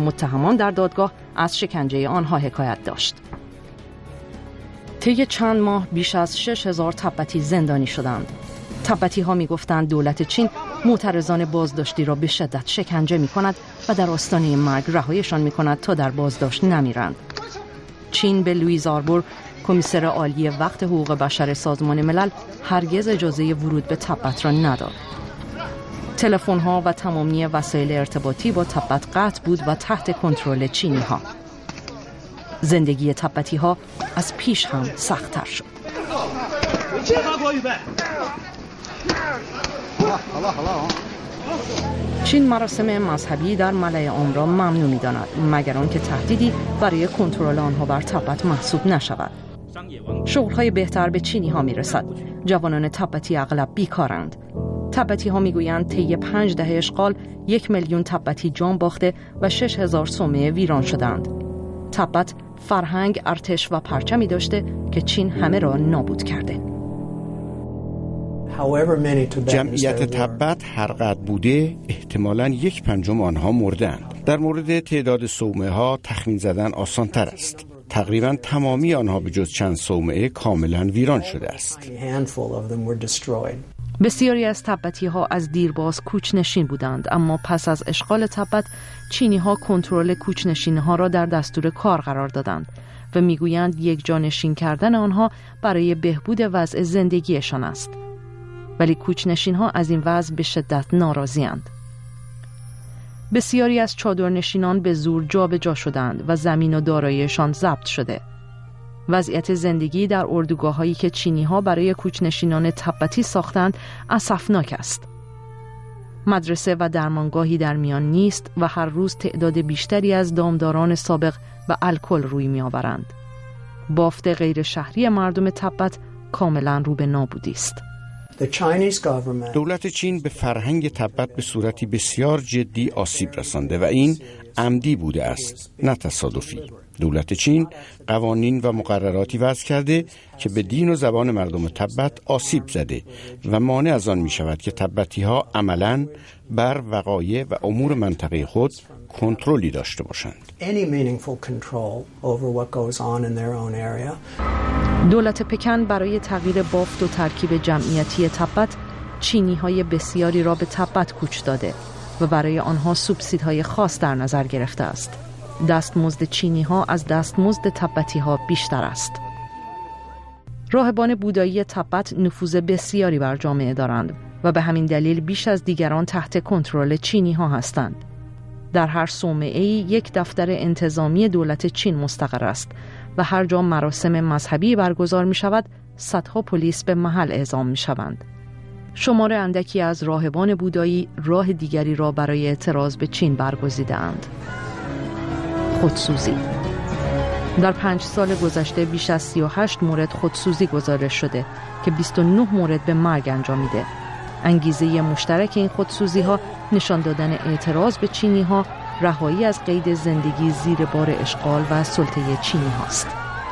متهمان در دادگاه از شکنجه آنها حکایت داشت. طی چند ماه بیش از 6,000 تبتی زندانی شدند. تبتی ها می گفتند دولت چین معترضان بازداشتی را به شدت شکنجه می کند و در آستانه مرگ رهایشان می کند تا در بازداشت نمیرند. چین به لوئیز آربور، کمیسر عالی وقت حقوق بشر سازمان ملل، هرگز اجازه ورود به تبت را نداد. تلفن ها و تمامی وسایل ارتباطی با تبت قطع بود و تحت کنترل چینی ها. زندگی تبتی ها از پیش هم سخت‌تر شد. چین مراسم مذهبی در ملأ عام را ممنوع می‌داند مگر آنکه تهدیدی برای کنترل آنها بر تبت محسوب نشود. شغل‌های بهتر به چینی ها می‌رسد. جوانان تبتی اغلب بیکارند. تبتی ها میگویند طی 5 دهه اشغال 1 میلیون تبتی جان باخته و 6,000 صومعه ویران شدند. تبت فرهنگ، ارتش و پرچمی داشته که چین همه را نابود کرده. جمعیت تبت هر قدر بوده احتمالاً 1/5 آنها مردند. در مورد تعداد صومعه ها تخمین زدن آسان تر است. تقریباً تمامی آنها به جز چند صومعه کاملاً ویران شده است. بسیاری از تبتی ها از دیرباز کوچنشین بودند، اما پس از اشغال تبت چینی ها کنترل کوچنشین ها را در دستور کار قرار دادند و میگویند یک جانشین کردن آنها برای بهبود وضع زندگیشان است. ولی کوچنشین ها از این وضع به شدت ناراضی‌اند. بسیاری از چادرنشینان به زور جابجا شدند و زمین و داراییشان ضبط شده. وضعیت زندگی در اردوگاه‌هایی که چینی‌ها برای کوچنشینان تبتی ساختند اسفناک است. مدرسه و درمانگاهی در میان نیست و هر روز تعداد بیشتری از دامداران سابق و الکل روی می‌آورند. بافت غیر شهری مردم تبت کاملاً رو به نابودی است. دولت چین به فرهنگ تبت به صورتی بسیار جدی آسیب رسانده و این عمدی بوده است، نه تصادفی. دولت چین قوانین و مقرراتی وضع کرده که به دین و زبان مردم تبت آسیب زده و مانع از آن می شود که تبتی ها عملاً بر وقایع و امور منطقه خود کنترلی داشته باشند. دولت پکن برای تغییر بافت و ترکیب جمعیتی تبت چینی‌های بسیاری را به تبت کوچ داده و برای آنها سوبسیدهای خاص در نظر گرفته است. دستمزد چینی‌ها از دستمزد تبتی‌ها بیشتر است. راهبان بودایی تبت نفوذ بسیاری بر جامعه دارند و به همین دلیل بیش از دیگران تحت کنترل چینی‌ها هستند. در هر صومعه‌ای یک دفتر انتظامی دولت چین مستقر است و هر جا مراسم مذهبی برگزار می شود صدها پلیس به محل اعزام می شوند. شمار اندکی از راهبان بودایی راه دیگری را برای اعتراض به چین برگزیدند. خودسوزی. در 5 سال گذشته بیش از 38 مورد خودسوزی گزارش شده که 29 مورد به مرگ انجامیده. انگیزه مشترک این خودسوزی ها نشان دادن اعتراض به چینی ها، رهایی از قید زندگی زیر بار اشغال و سلطه چینی هاست.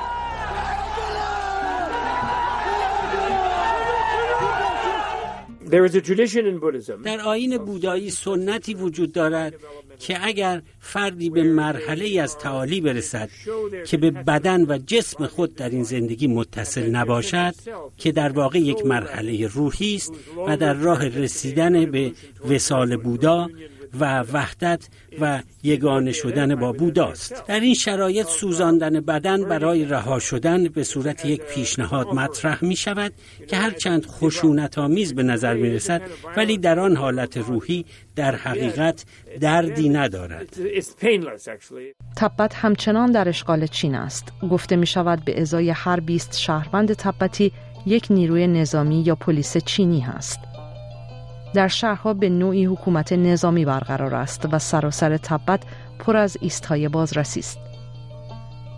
در آیین بودایی سنتی وجود دارد که اگر فردی به مرحله از تعالی برسد که به بدن و جسم خود در این زندگی متصل نباشد، که در واقع یک مرحله روحی است و در راه رسیدن به وصال بودا و وحدت و یگانه شدن با بوداست. در این شرایط سوزاندن بدن برای رها شدن به صورت یک پیشنهاد مطرح می شود که هرچند خشونت‌آمیز به نظر می رسد ولی در آن حالت روحی در حقیقت دردی ندارد. تبت همچنان در اشغال چین است. گفته می شود به ازای هر 20 شهروند تبتی یک نیروی نظامی یا پلیس چینی هست. در شهرها به نوعی حکومت نظامی برقرار است و سراسر تبت پر از ایستهای بازرسی است.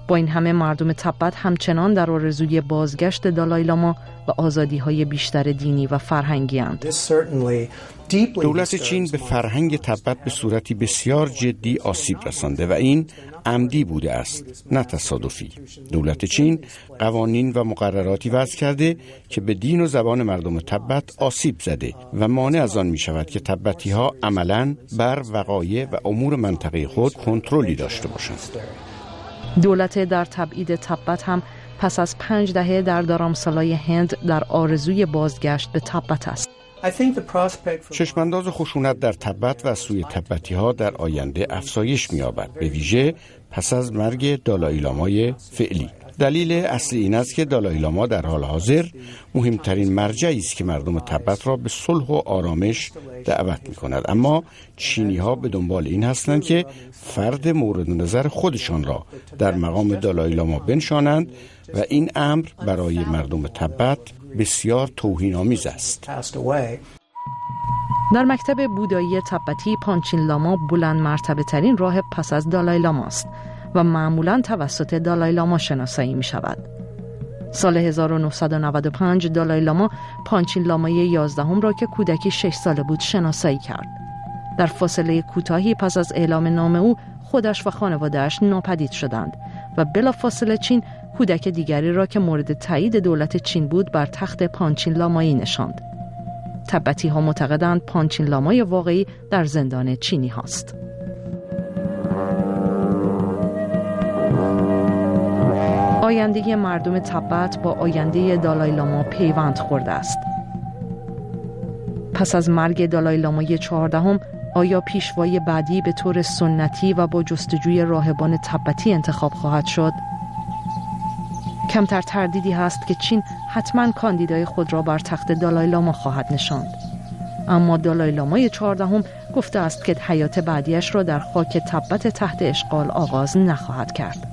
با این همه مردم تبت همچنان در آرزوی بازگشت دالای لاما و آزادی‌های بیشتر دینی و فرهنگی اند. دولت چین به فرهنگ تبت به صورتی بسیار جدی آسیب رسانده و این عمدی بوده است، نه تصادفی. دولت چین قوانین و مقرراتی وضع کرده که به دین و زبان مردم تبت آسیب زده و مانع از آن می شود که تبتی‌ها عملاً بر وقایع و امور منطقه خود کنترلی داشته باشند. دولت در تبعید تبت هم پس از 5 دهه در دارامسالای هند در آرزوی بازگشت به تبت است. چشمانداز خشونت در تبت و سوی تبتی‌ها در آینده افزایش می‌یابد، به ویژه پس از مرگ دالای لامای فعلی. دلیل اصلی این است که دالای لاما در حال حاضر مهمترین مرجعی است که مردم تبت را به صلح و آرامش دعوت می‌کند، اما چینی‌ها به دنبال این هستند که فرد مورد نظر خودشان را در مقام دالای لاما بنشانند و این امر برای مردم تبت بسیار توهین‌آمیز است. در مکتب بودایی تبتی پانچین لاما بلند مرتبه ترین راهب پس از دالای لاما است و معمولاً توسط دالای لاما شناسایی می شود. سال 1995 دالای لاما پانچین لامای 11 را که کودکی 6 ساله بود شناسایی کرد. در فاصله کوتاهی پس از اعلام نام او خودش و خانواده‌اش ناپدید شدند و بلافاصله چین کودک دیگری را که مورد تایید دولت چین بود بر تخت پانچین لامایی نشاند. تبتی ها معتقدند پانچین لامای واقعی در زندان چینی هاست. آینده مردم تبت با آینده دالای لاما پیوند خورده است. پس از مرگ دالای لامای 14 آیا پیشوای بعدی به طور سنتی و با جستجوی راهبان تبتی انتخاب خواهد شد؟ کمتر تردیدی هست که چین حتما کاندیدای خود را بر تخت دالای لاما خواهد نشاند. اما دالای لامای 14 گفته است که حیات بعدیش را در خاک تبت تحت اشغال آغاز نخواهد کرد.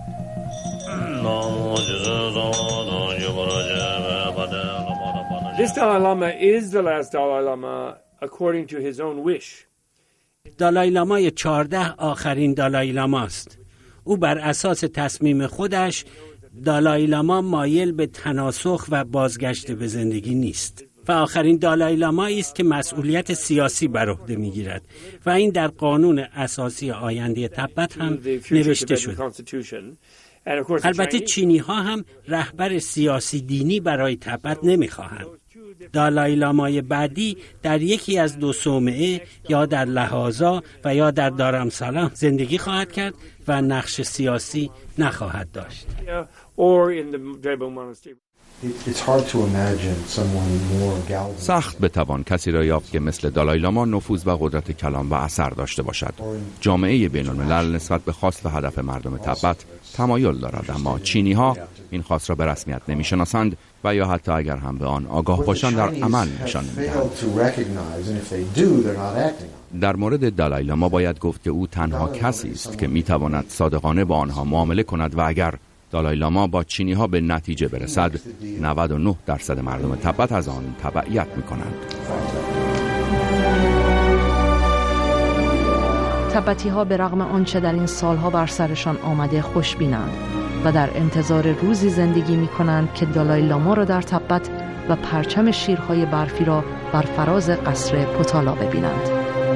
This Dalai Lama is the last Dalai Lama according to his own wish. دالای لامای 14 آخرین دالای لاما است. او بر اساس تصمیم خودش دالای لاما مایل به تناسخ و بازگشت به زندگی نیست و آخرین دالای لامایی است که مسئولیت سیاسی بر عهده می‌گیرد و این در قانون اساسی آینده تبت هم نوشته شده. البته چینی ها هم رهبر سیاسی دینی برای تبت نمی‌خواهند. دالای لامای بعدی در یکی از 2 صومعه یا در لحاظا و یا در دارامسالا زندگی خواهد کرد و نقش سیاسی نخواهد داشت. سخت بتوان کسی را یافت که مثل دالای لاما نفوذ و قدرت کلام و اثر داشته باشد. جامعه بین الملل نسبت به خواست و هدف مردم تبت تمایل دارد، اما چینی ها این خواست را به رسمیت نمی شناسند و یا حتی اگر هم به آن آگاه باشند در عمل نشان نمی‌دهند. در مورد دالای لاما باید گفت که او تنها کسی است که می تواند صادقانه با آنها معامله کند و اگر دالای لاما با چینی ها به نتیجه برسد 99% مردم تبت از آن تبعیت می کنند. تبتی ها به رغم آنچه در این سالها بر سرشان آمده خوشبینند و در انتظار روزی زندگی می کنند که دالای لاما را در تبت و پرچم شیرهای برفی را بر فراز قصر پوتالا ببینند.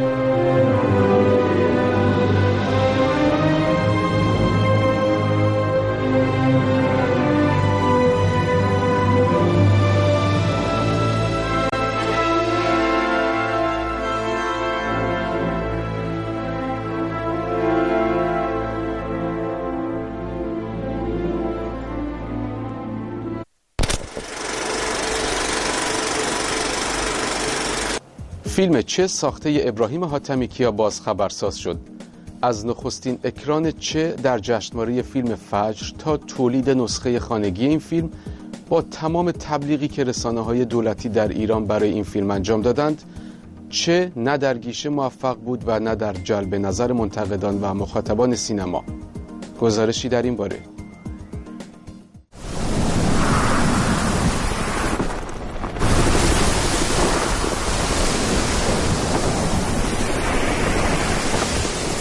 فیلم چه ساخته ابراهیم حاتمیکیا باز خبرساز شد. از نخستین اکران چه در جشنواره فیلم فجر تا تولید نسخه خانگی این فیلم با تمام تبلیغی که رسانه‌های دولتی در ایران برای این فیلم انجام دادند، چه نه در گیشه موفق بود و نه در جلب نظر منتقدان و مخاطبان سینما. گزارشی در این باره.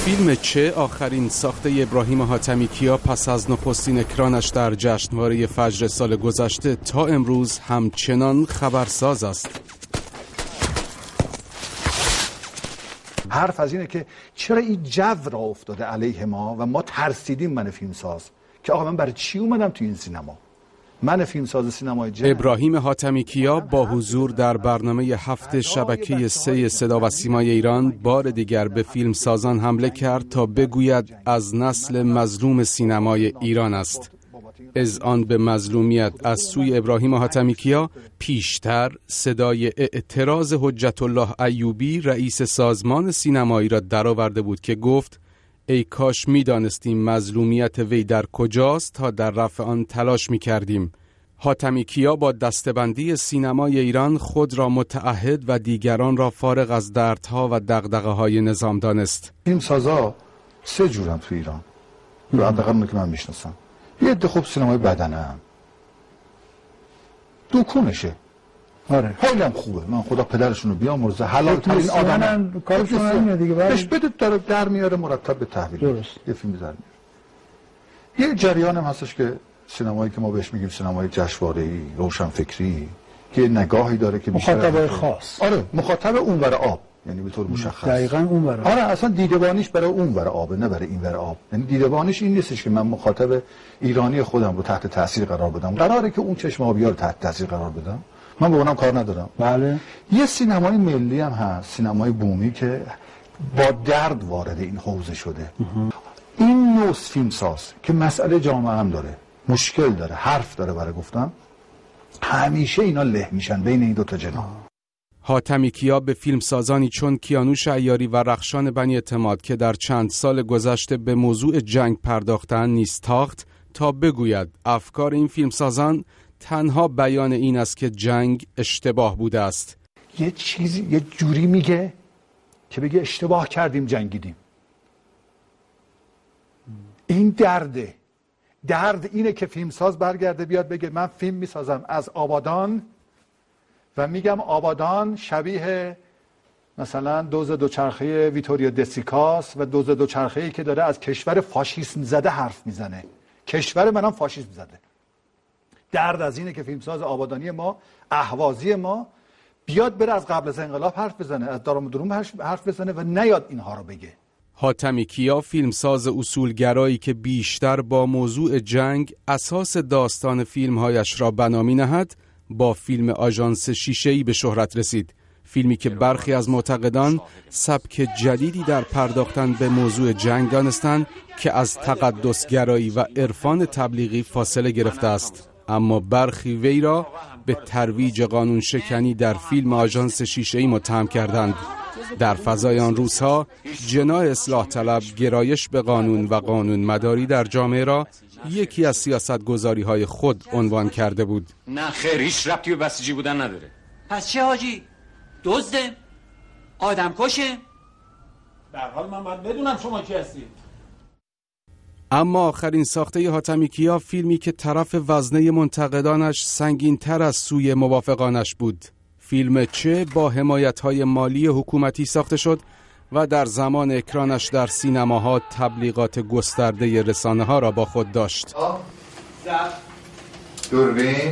فیلم چه، آخرین ساخته ابراهیم حاتمیکیا پس از نخستین اکرانش در جشنواره فجر سال گذشته تا امروز همچنان خبرساز است. حرف از اینه که چرا این جو را افتاده علیه ما و ما ترسیدیم من فیلمساز که آقا من برای چی اومدم تو این سینما؟ من فیلمساز سینمای جنگ. ابراهیم حاتمیکیا با حضور در برنامه 7 شبکه 3 صدا و سیمای ایران بار دیگر به فیلمسازان حمله کرد تا بگوید از نسل مظلوم سینمای ایران است. اذعان به مظلومیت از سوی ابراهیم حاتمیکیا پیشتر صدای اعتراض حجت الله ایوبی رئیس سازمان سینمایی را درآورده بود که گفت ای کاش می‌دانستیم مظلومیت وی در کجاست تا در رفع آن تلاش می‌کردیم. حاتمیکیا با دسته‌بندی سینمای ایران خود را متعهد و دیگران را فارغ از دردها و دغدغه‌های نظام دانست. فیلمسازا 3 جورن تو ایران. حداقل اون که من میشناسم. یه عده خوب سینمای بدنه هم. دکونشه. آره. حالی هم خوبه. من خدا پدرشون رو بیامرزه. حلال ترین آدمن. کارشون همینه دیگه. بهش بده در میاره مرتب به تحویل. درست. یه فیلم در میاره. یه جریان هم هستش که سینمایی که ما بهش میگیم سینمای جشنواره‌ای، روشنفکری که نگاهی داره که مخاطبای خاص. آره، مخاطب اونور آب. یعنی به طور مشخص. دقیقاً اونور. آره، اصلا دیدبانیش برای اونور آب نه برای اینور آب. یعنی دیدبانیش این نیستش که من مخاطب ایرانی خودم رو تحت تاثیر قرار بدم. قراره که اون چشم آبی‌ها رو تحت تاثیر قرار بدم. من با اونم کار ندارم. بله. یه سینمای ملی هم هست، سینمای بومی که با درد وارد این حوزه شده. این نوع فیلمساز که مسئله جامعه هم داره، مشکل داره، حرف داره برای گفتن، همیشه اینا له میشن بین این 2 تا جناح. حاتمیکیا به فیلمسازانی چون کیانوش عیاری و رخشان بنی اعتماد که در چند سال گذشته به موضوع جنگ پرداختن نیز تاخت تا بگوید افکار این فیلمسازان تنها بیان این است که جنگ اشتباه بوده است. یه چیزی یه جوری میگه که بگه اشتباه کردیم جنگیدیم. این درد اینه که فیلمساز برگرده بیاد بگه من فیلم میسازم از آبادان و میگم آبادان شبیه مثلا دوز دوچرخه ویتوریو دسیکاس و دوز دوچرخه‌ای که داره از کشور فاشیسم زده حرف میزنه. کشور منم فاشیسم زده. درد از اینه که فیلمساز آبادانی ما، اهوازی ما بیاد بره از قبل از انقلاب حرف بزنه، از دارم و دروم حرف بزنه و نیاد اینها رو بگه. حاتمیکیا فیلمساز اصولگرایی که بیشتر با موضوع جنگ اساس داستان فیلمهایش را بنا می‌نهد، با فیلم آژانس شیشه‌ای به شهرت رسید. فیلمی که برخی از معتقدان سبک جدیدی در پرداختن به موضوع جنگ دانستند که از تقدسگرایی و عرفان تبلیغی فاصله گرفته است، اما برخی وی را به ترویج قانون شکنی در فیلم آژانس شیشه‌ای متهم کردند. در فضای آن روزها جناح اصلاح طلب گرایش به قانون و قانون مداری در جامعه را یکی از سیاستگذاری‌های خود عنوان کرده بود. نه خیر، هیچ ربطی به بسیجی بودن نداره. پس چه حاجی؟ دزده؟ آدم کشه؟ به هر حال من باید بدونم شما کی هستید. اما آخرین ساخته حاتمیکیا فیلمی که طرف وزنه منتقدانش سنگین‌تر از سوی موافقانش بود. فیلم چه با حمایت‌های مالی حکومتی ساخته شد و در زمان اکرانش در سینماها تبلیغات گسترده رسانه‌ها را با خود داشت. دوربین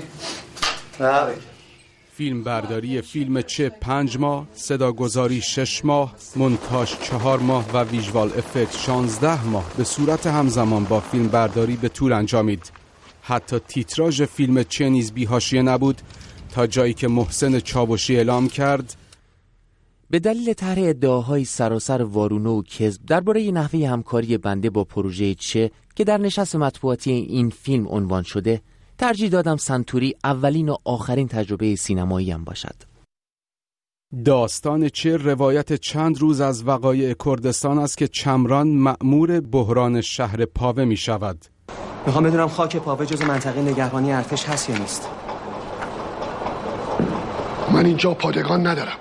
فیلم برداری فیلم چه 5 ماه، صداگذاری 6 ماه، مونتاژ 4 ماه و ویژوال افکت 16 ماه به صورت همزمان با فیلم برداری به طول انجامید. حتی تیتراژ فیلم چه نیز بی‌حاشیه نبود تا جایی که محسن چاوشی اعلام کرد به دلیل طرح ادعاهای سراسر وارونه و کذب درباره نحوه همکاری بنده با پروژه چه که در نشست مطبوعاتی این فیلم عنوان شده، ترجیح دادم سنتوری اولین و آخرین تجربه سینماییم باشد. داستان چه روایت چند روز از وقایع کردستان است که چمران مأمور بحران شهر پاوه می شود. میخوام بدونم خاک پاوه جز منطقه نگهبانی ارتش هست یا نیست. من اینجا پادگان ندارم،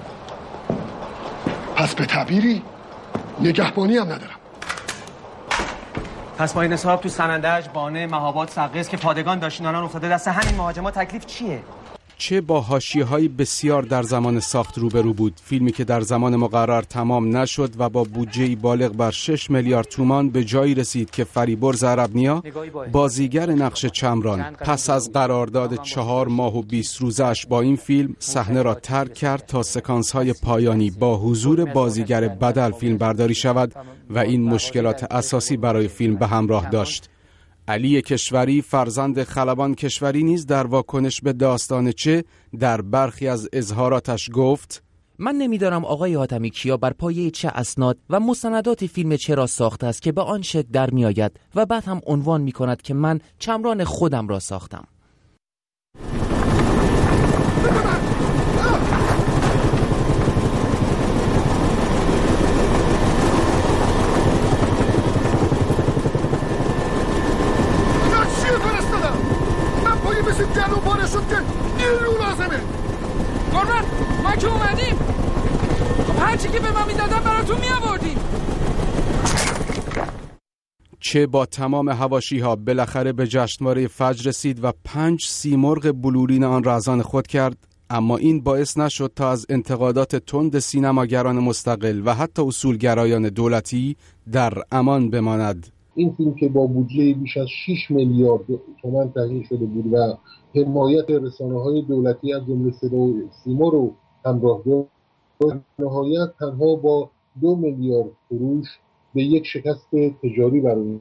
پس به تعبیری نگهبانی هم ندارم. پس با این حساب تو سنندج، بانه، مهاباد، سقز که پادگان داشتین الان افتاده دست همین مهاجما، تکلیف چیه؟ چه با حاشیه‌های بسیار در زمان ساخت روبرو بود. فیلمی که در زمان مقرر تمام نشد و با بودجه‌ای بالغ بر 6 میلیارد تومان به جایی رسید که فریبرز عربنیا، بازیگر نقش چمران، پس از قرارداد 4 ماه و 20 روزش با این فیلم صحنه را ترک کرد تا سکانس‌های پایانی با حضور بازیگر بدل فیلم برداری شود و این مشکلات اساسی برای فیلم به همراه داشت. علی کشوری، فرزند خلبان کشوری، نیز در واکنش به داستان چه در برخی از اظهاراتش گفت: من نمیدانم آقای حاتمی کیا بر پایه چه اسناد و مستندات فیلم چه را ساخته است که به آن شکل در می آید و بعد هم عنوان می کند که من چمران خودم را ساختم. قربان ما که اومدیم، خب هرچی که به ما میدادن براتون میآوردیم. چه با تمام حواشی‌ها بالاخره به جشنواره فجر رسید و 5 سیمرغ بلورین آن را از آن خود کرد، اما این باعث نشد تا از انتقادات تند سینماگران مستقل و حتی اصولگرایان دولتی در امان بماند. این فیلم که با بودجه بیش از 6 میلیارد تومان تهیه شده بود و حمایت رسانه‌های دولتی از جمله صدا و سیما رو همراه داشت، نهایت تنها با 2 میلیارد فروش به یک شکست تجاری برآمد.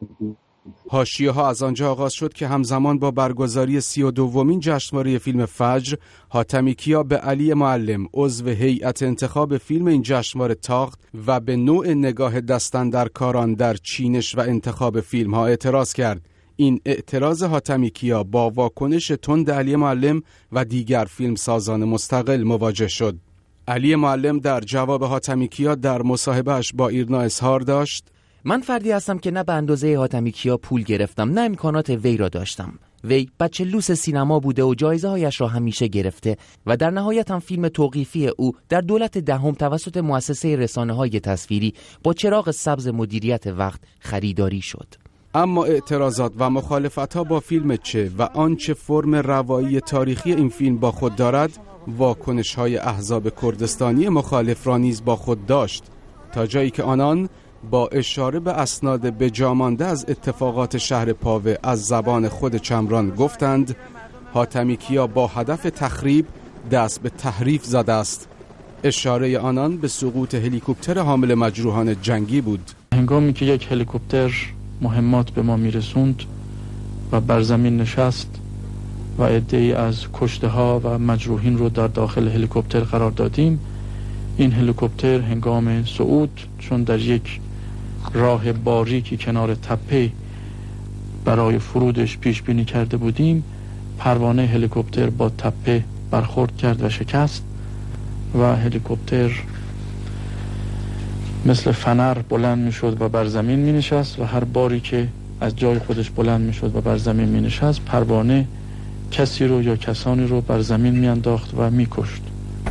حاشیه‌ها از آنجا آغاز شد که همزمان با برگزاری 32مین جشنواره فیلم فجر، حاتمی کیا به علی معلم، عضو هیئت انتخاب فیلم این جشنواره تاخت و به نوع نگاه دستاندرکاران در چینش و انتخاب فیلم‌ها اعتراض کرد. این اعتراض حاتمی کیا با واکنش تند علی معلم و دیگر فیلمسازان مستقل مواجه شد. علی معلم در جواب حاتمی کیا در مصاحبه‌اش با ایرنا اظهار داشت: من فردی هستم که نه به اندازه حاتمی کیا پول گرفتم، نه امکانات وی را داشتم. وی بچه لوس سینما بوده و جایزه هایش را همیشه گرفته و در نهایت هم فیلم توقیفی او در دولت دهم توسط مؤسسه رسانه‌های تصویری با چراغ سبز مدیریت وقت خریداری شد. اما اعتراضات و مخالفت‌ها با فیلم چه و آنچه فرم روایی تاریخی این فیلم با خود دارد، واکنش‌های احزاب کردستانی مخالف را نیز با خود داشت، تا جایی که آنان با اشاره به اسناد بجامانده از اتفاقات شهر پاوه از زبان خود چمران گفتند حاتمی کیا با هدف تخریب دست به تحریف زده است. اشاره آنان به سقوط هلیکوپتر حامل مجروحان جنگی بود. هنگامی که یک هلیکوپتر مهمات به ما میرسوند و بر زمین نشست و عده‌ای از کشته ها و مجروحین رو در داخل هلیکوپتر قرار دادیم، این هلیکوپتر هنگام صعود چون در یک راه باریکی کنار تپه برای فرودش پیش بینی کرده بودیم، پروانه هلیکوپتر با تپه برخورد کرد و شکست و هلیکوپتر مثل فنر بلند می شد و بر زمین می نشست و هر باری که از جای خودش بلند می شد و بر زمین می نشست، پروانه کسی رو یا کسانی رو بر زمین می انداخت و می کشت.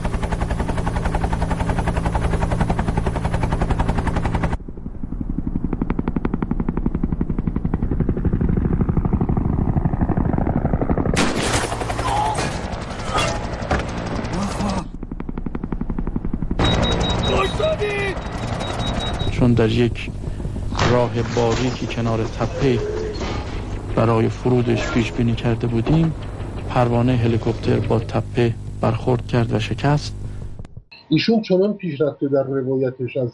چون در یک راه باریکی کنار تپه برای فرودش پیش بینی کرده بودیم، پروانه هلیکوپتر با تپه برخورد کرد و شکست. ایشون چنان پیش رفته در روایتش از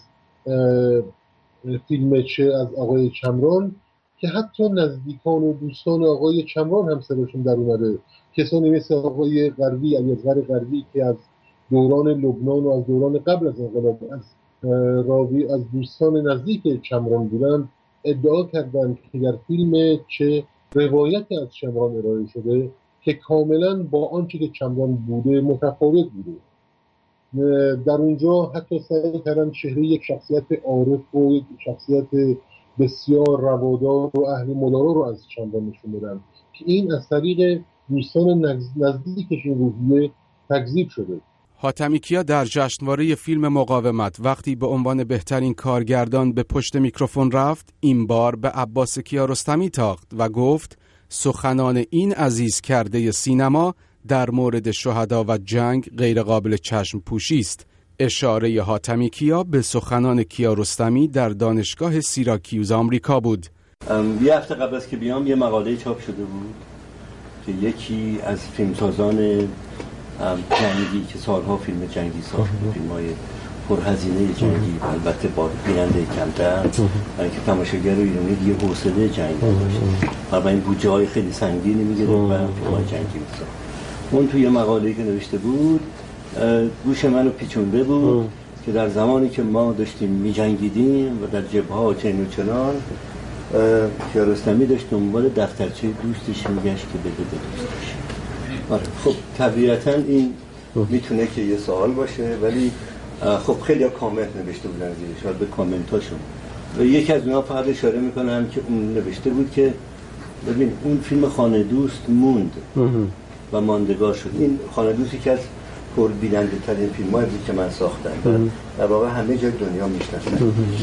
فیلم چه از آقای چمران که حتی نزدیکان و دوستان آقای چمران هم صداشون در اومده. کسانی مثل آقای غروی، علیاصغر غروی که از دوران لبنان و از دوران قبل از انقلاب از راوی از دوستان نزدیک چمران بودن، ادعا کردند که در فیلم چه روایتی از چمران ارائه شده که کاملا با آنچه که چمران بوده متفاوت بوده. در اونجا حتی سعی کردن چهره یک شخصیت عارف و یک شخصیت بسیار روادار و اهل مدارا رو از چمران نشون بدن که این از طریق دوستان نزدیکش این روحیه تکذیب شده. حاتمی کیا در جشنواره فیلم مقاومت وقتی به عنوان بهترین کارگردان به پشت میکروفون رفت، این بار به عباس کیارستمی تاخت و گفت سخنان این عزیز کرده سینما در مورد شهدا و جنگ غیر قابل چشم پوشی است. اشاره حاتمی کیا به سخنان کیارستمی در دانشگاه سیراکیوز آمریکا بود. یه هفته قبل از که بیام یه مقاله چاپ شده بود که یکی از فیلمسازان جنگی که سالها فیلم جنگی ساخته، فیلم‌های پرهزینه جنگی، البته با بیننده کمتر، برای که تماشاگر ایرانی دیگه حوصله جنگ نداشت و این بودجه‌های خیلی سنگینی می‌گرفت و فیلم‌های جنگی می‌ساخت. اون توی یه مقاله‌ای که نوشته بود گوش منو پیچونده بود که در زمانی که ما داشتیم می‌جنگیدیم و در جبهه‌ها چنین و چنان، کیارستمی داشت دنبال دفترچه دوستش میگشت که بده به دوستش. آره خب طبیعتاً این میتونه که یه سوال باشه، ولی خب خیلی ها کامنت نوشته بودن زیرش، حالا به کامنتاشون و یکی از اونها فقط اشاره میکنم که اون نوشته بود که ببین اون فیلم خانه دوست موند و ماندگار شد. این خانه دوستی که از پربیننده ترین فیلم هایی بود که من ساختم، در واقع همه جای دنیا میشناسن.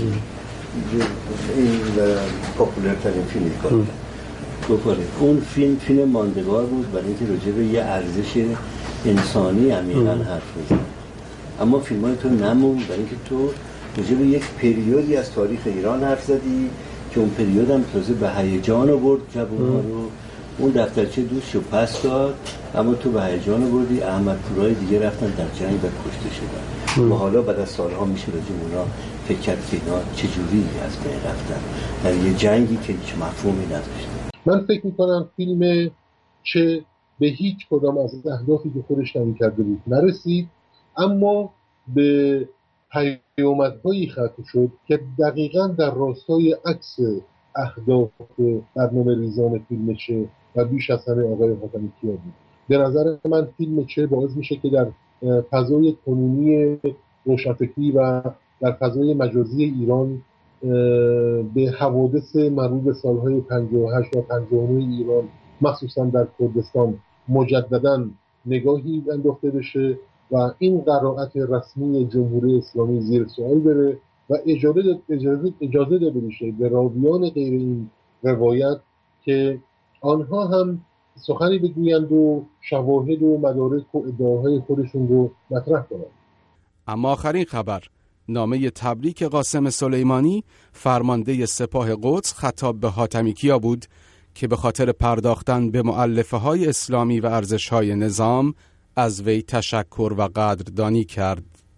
این پاپولر ترین فیلمی کردن. اون فیلم ماندگار بود برای اینکه راجع به یه ارزش انسانی عمیقاً حرف میزنه. اما فیلمای تو نمون برای اینکه تو راجع به یک پریودی از تاریخ ایران حرف زدی که اون پریود هم تازه به هیجان آورد جوان‌ها رو. اون دفترچه دوستشو پس داد، اما تو به هیجان آوردی. احمد پورای دیگه رفتن در جنگ و کشته شدن و حالا بعد از سالها میشه راجع به اونا فکر کرد که اینا چجوری از بین رفتن در یه جنگی که هیچ مفهومی نداشت. من فکر میکنم فیلم چه به هیچ کدام از اهدافی که خودش تعیین کرده بود نرسید، اما به پیامدهایی ختم شد که دقیقاً در راستای عکس اهداف برنامه ریزان فیلم چه و بیش از همه آقای حاتمی کیا بود. به نظر من فیلم چه باعث میشه که در فضای کنونی روشنفکری و در فضای مجازی ایران به حوادث مربوط به سالهای 58 و 59 ایران، مخصوصا در کردستان، مجددا نگاهی انداخته بشه و این قرائت رسمی جمهوری اسلامی زیر سوال بره و اجازه داده بشه به راویان غیر این روایت که آنها هم سخنی بگویند و شواهد و مدارک و ادعاهای خودشون رو مطرح کنند. اما آخرین خبر، نامه تبریک قاسم سلیمانی فرمانده سپاه قدس خطاب به حاتمی کیا بود که به خاطر پرداختن به مؤلفه‌های اسلامی و ارزش‌های نظام از وی تشکر و قدردانی کرد.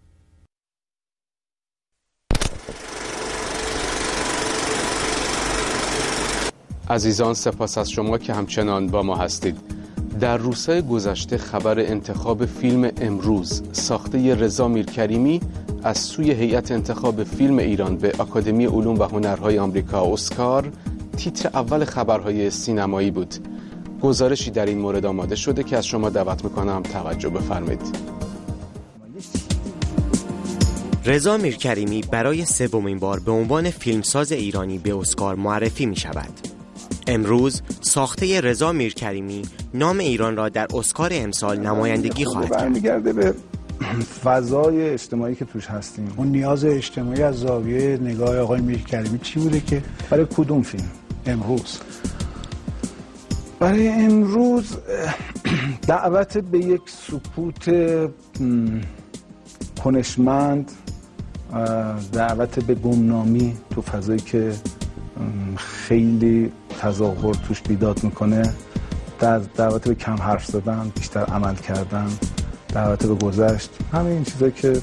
عزیزان، سپاس از شما که همچنان با ما هستید. در روزهای گذشته خبر انتخاب فیلم امروز ساخته رضا میرکریمی از سوی هیئت انتخاب فیلم ایران به آکادمی علوم و هنرهای آمریکا اسکار تیتر اول خبرهای سینمایی بود. گزارشی در این مورد آماده شده که از شما دعوت میکنم توجه بفرمایید. رضا میرکریمی برای سومین بار به عنوان فیلمساز ایرانی به اسکار معرفی می شود. امروز ساخته رضا میرکریمی نام ایران را در اسکار امسال نمایندگی خواهد کرد. برمیگرده به فضای اجتماعی که توش هستیم. اون نیاز اجتماعی از زاویه نگاه آقای میرکریمی چی بوده که برای کدوم فیلم امروز؟ برای امروز دعوت به یک سکوت کنشمند، دعوت به گمنامی تو فضایی که خیلی تظاهر توش بیداد میکنه، دعوت به کم حرف زدن، بیشتر عمل کردن، دعوت به گذشت، همه این چیزایی که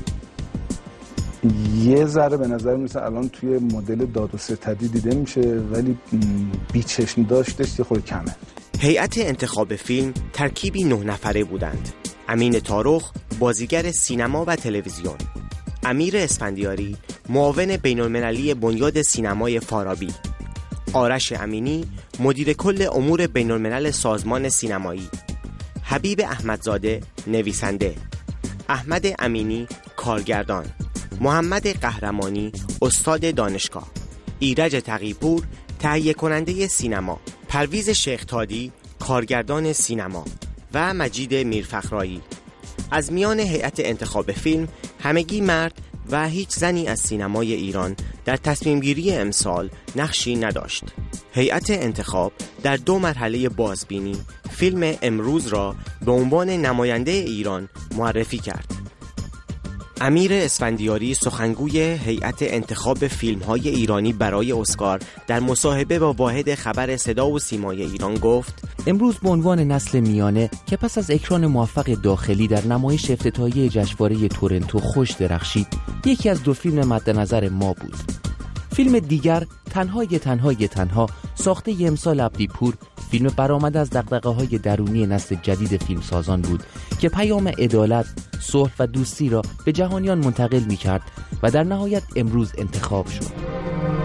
یه ذره به نظر میرسه الان توی مدل داد و ستدی دیده میشه ولی بیچشم داشتش یه خورده کمه. هیئت انتخاب فیلم ترکیبی 9 نفره بودند. امین طارخ، بازیگر سینما و تلویزیون، امیر اسفندیاری، معاون بین‌المللی بنیاد سینمای فارابی، آرش امینی، مدیر کل امور بین‌الملل سازمان سینمایی، حبیب احمدزاده، نویسنده، احمد امینی، کارگردان، محمد قهرمانی، استاد دانشگاه، ایرج تقی‌پور، تهیه کننده سینما، پرویز شیختادی، کارگردان سینما و مجید میرفخرایی. از میان هیئت انتخاب فیلم همگی مرد و هیچ زنی از سینمای ایران در تصمیم گیری امسال نقشی نداشت. هیئت انتخاب در 2 مرحله بازبینی فیلم امروز را به عنوان نماینده ایران معرفی کرد. امیر اسفندیاری سخنگوی هیئت انتخاب فیلم‌های ایرانی برای اسکار در مصاحبه با واحد خبر صدا و سیمای ایران گفت: امروز به عنوان نسل میانه که پس از اکران موفق داخلی در نمایش افتتاحیه جشنواره تورنتو خوش درخشید، یکی از 2 فیلم مد نظر ما بود. فیلم دیگر تنها ساخته امسال عبدیپور، فیلم برآمده از دغدغه‌های درونی نسل جدید فیلمسازان بود که پیام عدالت، صلح و دوستی را به جهانیان منتقل می‌کرد و در نهایت امروز انتخاب شد.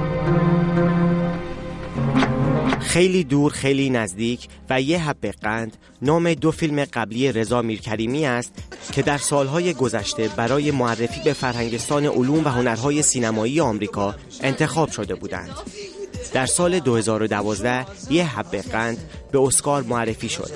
خیلی دور خیلی نزدیک و یه حبه قند نام 2 فیلم قبلی رضا میرکریمی است که در سالهای گذشته برای معرفی به فرهنگستان علوم و هنرهای سینمایی آمریکا انتخاب شده بودند. در سال 2012 یه حبه قند به اسکار معرفی شد،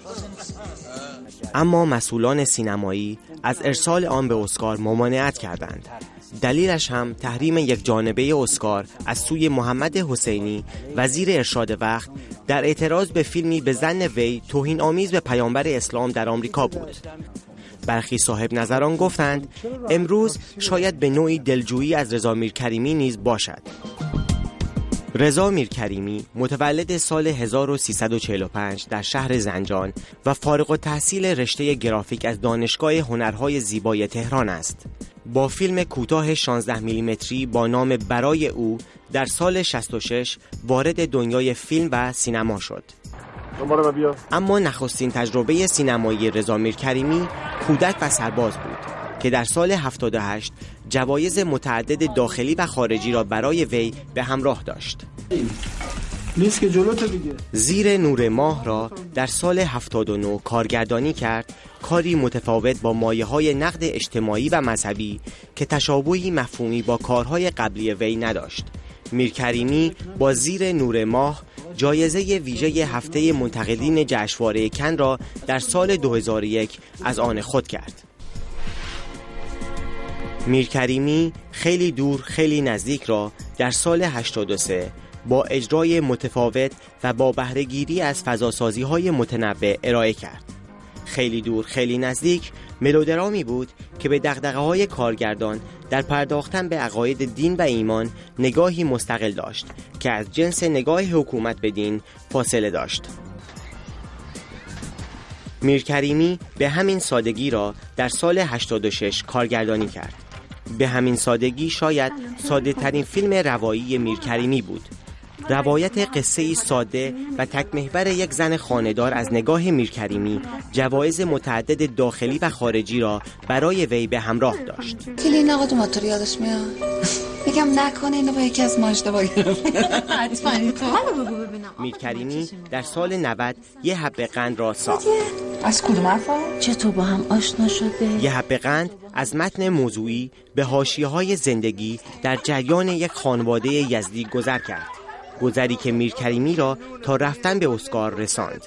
اما مسئولان سینمایی از ارسال آن به اسکار ممانعت کردند. دلیلش هم تحریم یک جانبه اسکار از سوی محمد حسینی، وزیر ارشاد وقت، در اعتراض به فیلمی به ظن وی توهین آمیز به پیامبر اسلام در آمریکا بود. برخی صاحب نظران گفتند امروز شاید به نوعی دلجویی از رضا میرکریمی نیز باشد. رضا میرکریمی متولد سال 1345 در شهر زنجان و فارغ التحصیل رشته گرافیک از دانشگاه هنرهای زیبای تهران است. با فیلم کوتاه 16 میلیمتری با نام برای او در سال 66 وارد دنیای فیلم و سینما شد. اما نخستین تجربه سینمایی رضا میرکریمی کودک و سرباز بود که در سال 78 جوایز متعدد داخلی و خارجی را برای وی به همراه داشت. نیست که جلوت دیگه. زیر نور ماه را در سال 79 کارگردانی کرد، کاری متفاوت با مایه‌های نقد اجتماعی و مذهبی که تشابهی مفهومی با کارهای قبلی وی نداشت. میرکریمی با زیر نور ماه جایزه ویژه هفته منتقدین جشنواره کن را در سال 2001 از آن خود کرد. میرکریمی خیلی دور خیلی نزدیک را در سال 83 با اجرای متفاوت و با بهره‌گیری از فضاسازی‌های متنوع ارائه کرد. خیلی دور خیلی نزدیک ملودرامی بود که به دغدغه‌های کارگردان در پرداختن به عقاید دین و ایمان نگاهی مستقل داشت که از جنس نگاه حکومت به دین فاصله داشت. میرکریمی به همین سادگی را در سال 86 کارگردانی کرد. به همین سادگی شاید ساده ترین فیلم روایی میرکریمی بود. روایت قصه‌ای ساده و تک محور یک زن خانه‌دار از نگاه میرکریمی جوایز متعدد داخلی و خارجی را برای وی به همراه داشت. کلی این آقا تو ماتور یادش میاد. میگم نکنه اینو با یکی از ماجده باید. حتما میرکریمی در سال 90 یه حبه قند را ساخت. از کدوم حرفا؟ چطور با هم آشنا شده؟ یه حبه قند از متن موضوعی به حاشیه‌های زندگی در جریان یک خانواده یزدی گذر کرد. گذری که میرکریمی را تا رفتن به اسکار رساند.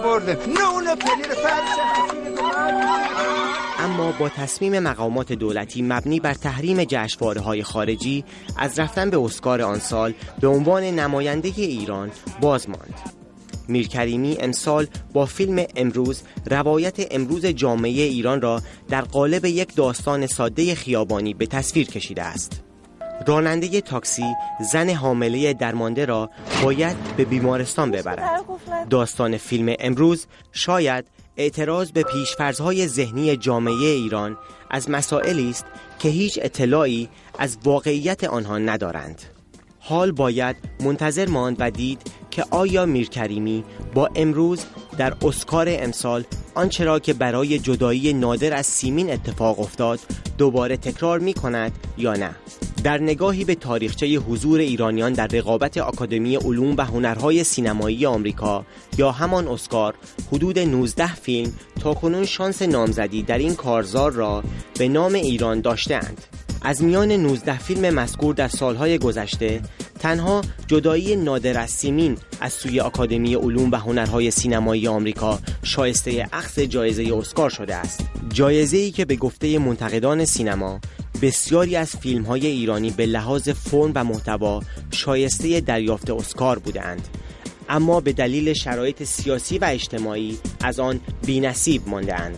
اما با تصمیم مقامات دولتی مبنی بر تحریم جشنواره‌های خارجی از رفتن به اسکار آن سال به عنوان نماینده ایران باز ماند. میرکریمی امسال با فیلم امروز روایت امروز جامعه ایران را در قالب یک داستان ساده خیابانی به تصویر کشیده است. راننده تاکسی زن حامله درمانده را باید به بیمارستان ببرد. داستان فیلم امروز شاید اعتراض به پیش‌فرض‌های ذهنی جامعه ایران از مسائلی است که هیچ اطلاعی از واقعیت آنها ندارند. حال باید منتظر ماند و دید که آیا میرکریمی با امروز در اسکار امسال آنچه را که برای جدایی نادر از سیمین اتفاق افتاد دوباره تکرار می کند یا نه. در نگاهی به تاریخچه حضور ایرانیان در رقابت آکادمی علوم و هنرهای سینمایی آمریکا یا همان اسکار، حدود 19 فیلم تاکنون شانس نامزدی در این کارزار را به نام ایران داشته‌اند. از میان 19 فیلم مذکور در سالهای گذشته تنها جدایی نادر از سیمین از سوی آکادمی علوم و هنرهای سینمایی آمریکا شایسته اخذ جایزه اسکار شده است. جایزه‌ای که به گفته منتقدان سینما بسیاری از فیلم‌های ایرانی به لحاظ فرم و محتوا شایسته دریافت اسکار بودند، اما به دلیل شرایط سیاسی و اجتماعی از آن بی‌نصیب مانده‌اند.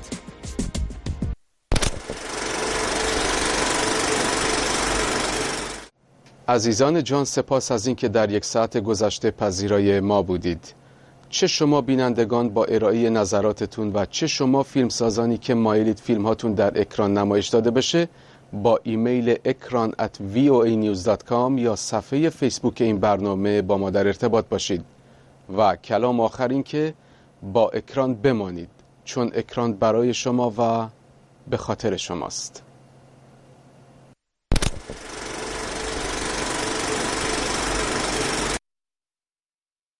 عزیزان جان، سپاس از اینکه در یک ساعت گذشته پذیرای ما بودید. چه شما بینندگان با ارائه نظراتتون و چه شما فیلمسازانی که مایلید فیلمهاتون در اکران نمایش داده بشه، با ایمیل ekran@voanews.com یا صفحه فیسبوک این برنامه با ما در ارتباط باشید. و کلام آخر این که با اکران بمانید، چون اکران برای شما و به خاطر شماست.